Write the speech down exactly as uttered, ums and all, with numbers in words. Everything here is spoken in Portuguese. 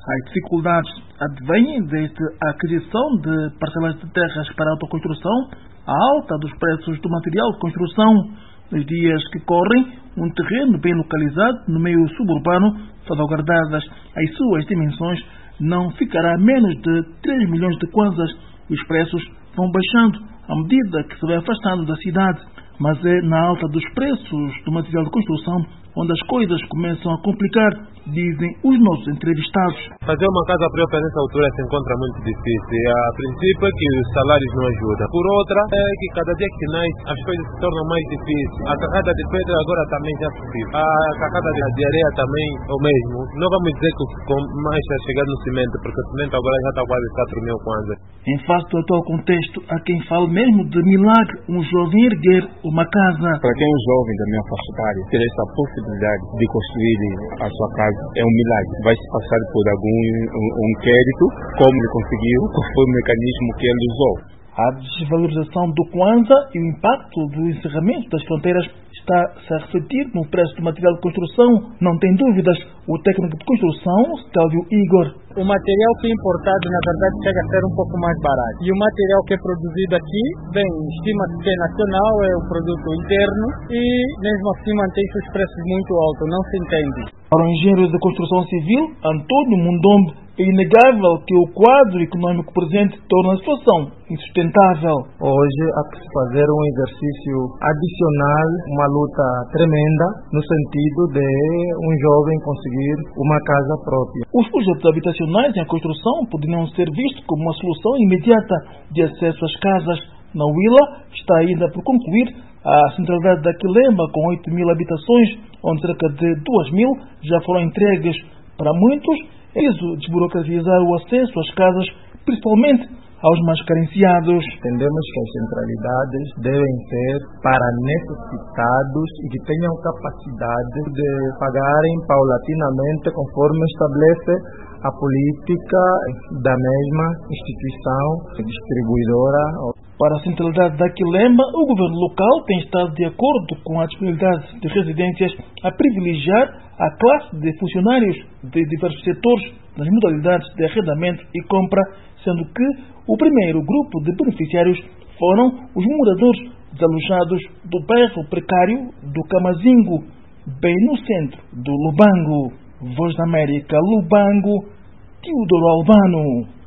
As dificuldades advêm desde a aquisição de parcelas de terras para autoconstrução, a alta dos preços do material de construção. Nos dias que correm, um terreno bem localizado no meio suburbano, salvaguardadas as suas dimensões, não ficará menos de três milhões de kwanzas. Os preços vão baixando à medida que se vai afastando da cidade. Mas é na alta dos preços do material de construção onde as coisas começam a complicar, dizem os nossos entrevistados. Fazer uma casa própria nessa altura se encontra muito difícil. A princípio é que os salários não ajudam. Por outra, é que cada dia que nasce as coisas se tornam mais difíceis. A carrada de pedra agora também já subiu. A carrada de areia também é o mesmo. Não vamos dizer que mais a chegar no cimento, porque o cimento agora já está quase quatro mil kwanzas. Em face do atual contexto, há quem fale mesmo de milagre, um jovem erguer uma casa. Para quem é um jovem da minha faixa etária, ter essa possibilidade de construir a sua casa é um milagre. Vai se passar por algum um, um inquérito, como ele conseguiu, qual foi o mecanismo que ele usou. A desvalorização do kwanza e o impacto do encerramento das fronteiras está-se a refletir no preço do material de construção. Não tem dúvidas, o técnico de construção, Stélio Igor. O material que é importado, na verdade, chega a ser um pouco mais barato. E o material que é produzido aqui, bem, estima-se que é nacional, é o produto interno e mesmo assim mantém-se os preços muito altos, não se entende. Para o engenheiro de construção civil, Antônio Mundombe, é inegável que o quadro econômico presente torna a situação insustentável. Hoje há que se fazer um exercício adicional, uma luta tremenda, no sentido de um jovem conseguir uma casa própria. Os projetos habitacionais em construção poderiam ser vistos como uma solução imediata de acesso às casas. Na Huila está ainda por concluir a centralidade da Quilema, com oito mil habitações, onde cerca de duas mil já foram entregues. Para muitos, é preciso desburocratizar o acesso às casas, principalmente aos mais carenciados. Entendemos que as centralidades devem ser para necessitados e que tenham capacidade de pagarem paulatinamente conforme estabelece a política da mesma instituição distribuidora. Para a centralidade da Quilema, o governo local tem estado de acordo com a disponibilidade de residências a privilegiar a classe de funcionários de diversos setores nas modalidades de arrendamento e compra, sendo que o primeiro grupo de beneficiários foram os moradores desalojados do bairro precário do Camazingo, bem no centro do Lubango. Voz da América, Lubango, Teodoro Albano.